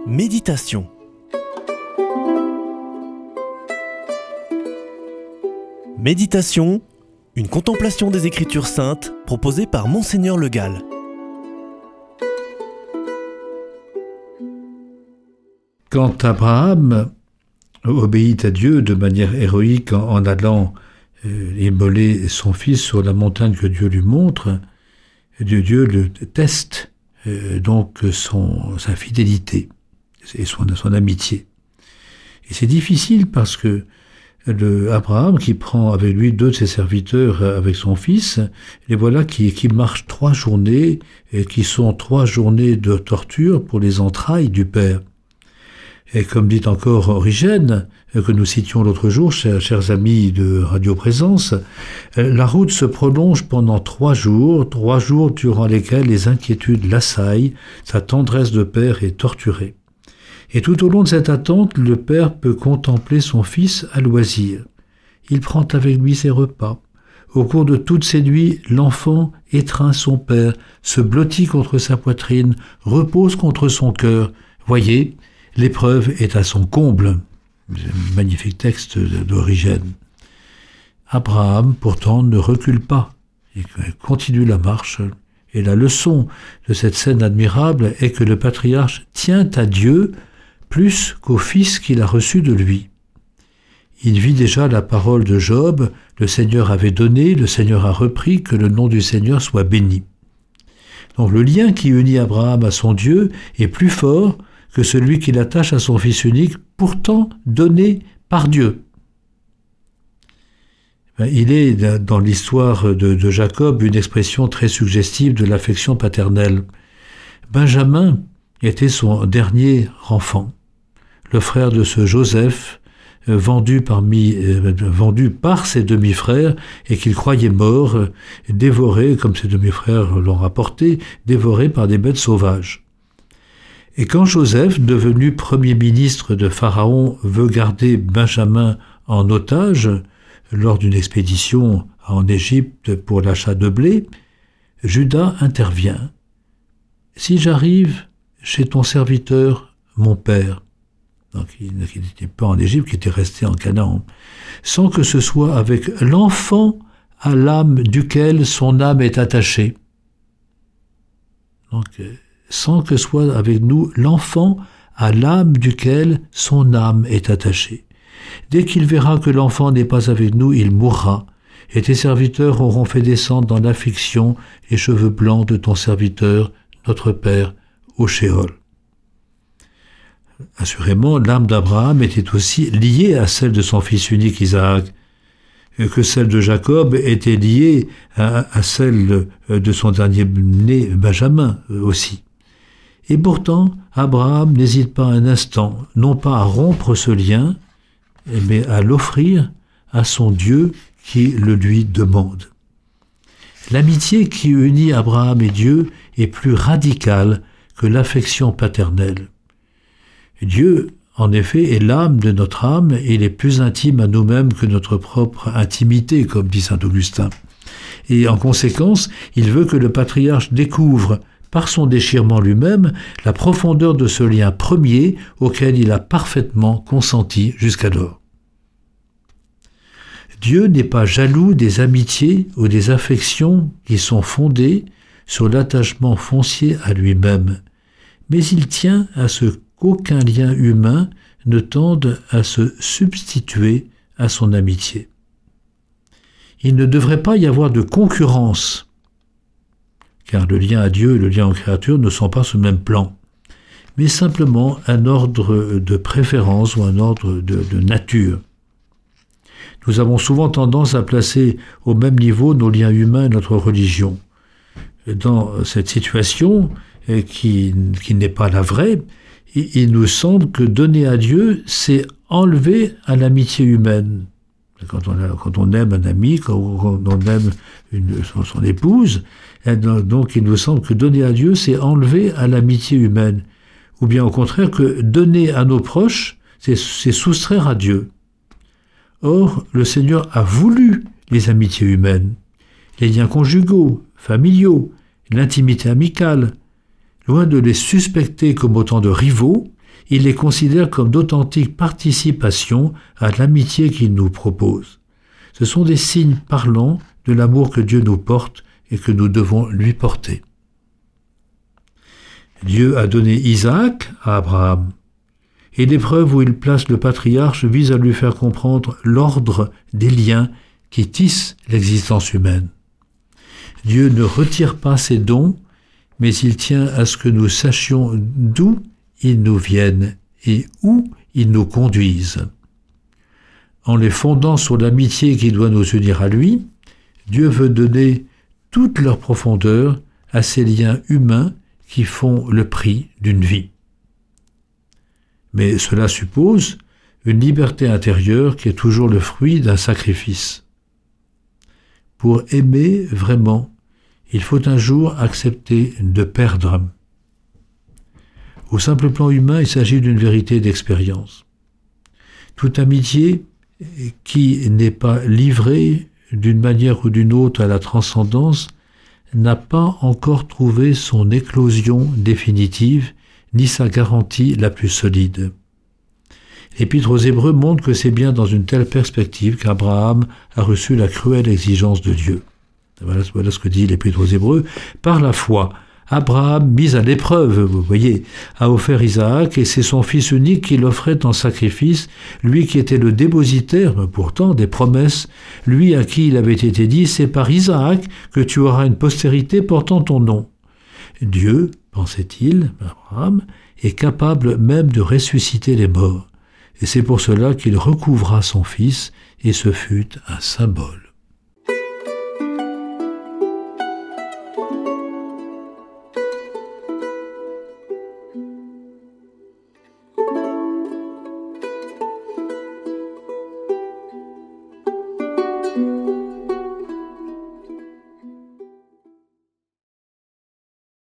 Méditation. Méditation, une contemplation des Écritures saintes proposée par Monseigneur Le Gall. Quand Abraham obéit à Dieu de manière héroïque en allant immoler son fils sur la montagne que Dieu lui montre, Dieu le teste donc sa fidélité et son amitié. Et c'est difficile parce que Abraham, qui prend avec lui 2 de ses serviteurs avec son fils, les voilà qui marchent 3 journées, et qui sont 3 journées de torture pour les entrailles du père. Et comme dit encore Origène, que nous citions l'autre jour, chers amis de Radio Présence, la route se prolonge pendant 3 jours durant lesquels les inquiétudes l'assaillent, sa tendresse de père est torturée. Et tout au long de cette attente, le père peut contempler son fils à loisir. Il prend avec lui ses repas. Au cours de toutes ces nuits, l'enfant étreint son père, se blottit contre sa poitrine, repose contre son cœur. Voyez, l'épreuve est à son comble. Magnifique texte d'Origène. Abraham, pourtant, ne recule pas. Il continue la marche. Et la leçon de cette scène admirable est que le patriarche tient à Dieu plus qu'au fils qu'il a reçu de lui. Il vit déjà la parole de Job, le Seigneur avait donné, le Seigneur a repris, que le nom du Seigneur soit béni. Donc le lien qui unit Abraham à son Dieu est plus fort que celui qui l'attache à son fils unique, pourtant donné par Dieu. Il est dans l'histoire de Jacob une expression très suggestive de l'affection paternelle. Benjamin était son dernier enfant. Le frère de ce Joseph, vendu par ses demi-frères et qu'il croyait mort, dévoré, comme ses demi-frères l'ont rapporté, dévoré par des bêtes sauvages. Et quand Joseph, devenu premier ministre de Pharaon, veut garder Benjamin en otage lors d'une expédition en Égypte pour l'achat de blé, Judas intervient. « Si j'arrive chez ton serviteur, mon père », donc il n'était pas en Égypte, qui était resté en Canaan, sans que ce soit avec l'enfant à l'âme duquel son âme est attachée. Donc, sans que soit avec nous l'enfant à l'âme duquel son âme est attachée. Dès qu'il verra que l'enfant n'est pas avec nous, il mourra, et tes serviteurs auront fait descendre dans l'affliction les cheveux blancs de ton serviteur, notre Père, au Sheol. Assurément, l'âme d'Abraham était aussi liée à celle de son fils unique Isaac, que celle de Jacob était liée à celle de son dernier-né Benjamin aussi. Et pourtant, Abraham n'hésite pas un instant, non pas à rompre ce lien, mais à l'offrir à son Dieu qui le lui demande. L'amitié qui unit Abraham et Dieu est plus radicale que l'affection paternelle. Dieu, en effet, est l'âme de notre âme et il est plus intime à nous-mêmes que notre propre intimité, comme dit saint Augustin. Et en conséquence, il veut que le patriarche découvre, par son déchirement lui-même, la profondeur de ce lien premier auquel il a parfaitement consenti jusqu'alors. Dieu n'est pas jaloux des amitiés ou des affections qui sont fondées sur l'attachement foncier à lui-même, mais il tient à ce qu'aucun lien humain ne tende à se substituer à son amitié. Il ne devrait pas y avoir de concurrence, car le lien à Dieu et le lien aux créatures ne sont pas sur le même plan, mais simplement un ordre de préférence ou un ordre de nature. Nous avons souvent tendance à placer au même niveau nos liens humains et notre religion. Dans cette situation, qui n'est pas la vraie, il nous semble que donner à Dieu, c'est enlever à l'amitié humaine. Quand on aime un ami, quand on aime son épouse, donc il nous semble que donner à Dieu, c'est enlever à l'amitié humaine. Ou bien au contraire, que donner à nos proches, c'est soustraire à Dieu. Or, le Seigneur a voulu les amitiés humaines, les liens conjugaux, familiaux, l'intimité amicale. Loin de les suspecter comme autant de rivaux, il les considère comme d'authentiques participations à l'amitié qu'il nous propose. Ce sont des signes parlants de l'amour que Dieu nous porte et que nous devons lui porter. Dieu a donné Isaac à Abraham, et l'épreuve où il place le patriarche vise à lui faire comprendre l'ordre des liens qui tissent l'existence humaine. Dieu ne retire pas ses dons, mais il tient à ce que nous sachions d'où ils nous viennent et où ils nous conduisent. En les fondant sur l'amitié qui doit nous unir à lui, Dieu veut donner toute leur profondeur à ces liens humains qui font le prix d'une vie. Mais cela suppose une liberté intérieure qui est toujours le fruit d'un sacrifice. Pour aimer vraiment, il faut un jour accepter de perdre. Au simple plan humain, il s'agit d'une vérité d'expérience. Toute amitié qui n'est pas livrée d'une manière ou d'une autre à la transcendance n'a pas encore trouvé son éclosion définitive ni sa garantie la plus solide. L'Épître aux Hébreux montre que c'est bien dans une telle perspective qu'Abraham a reçu la cruelle exigence de Dieu. Voilà ce que dit l'Épître aux Hébreux. Par la foi, Abraham, mis à l'épreuve, vous voyez, a offert Isaac, et c'est son fils unique qu'il offrait en sacrifice, lui qui était le dépositaire, pourtant, des promesses, lui à qui il avait été dit, c'est par Isaac que tu auras une postérité portant ton nom. Dieu, pensait-il, Abraham, est capable même de ressusciter les morts, et c'est pour cela qu'il recouvra son fils, et ce fut un symbole.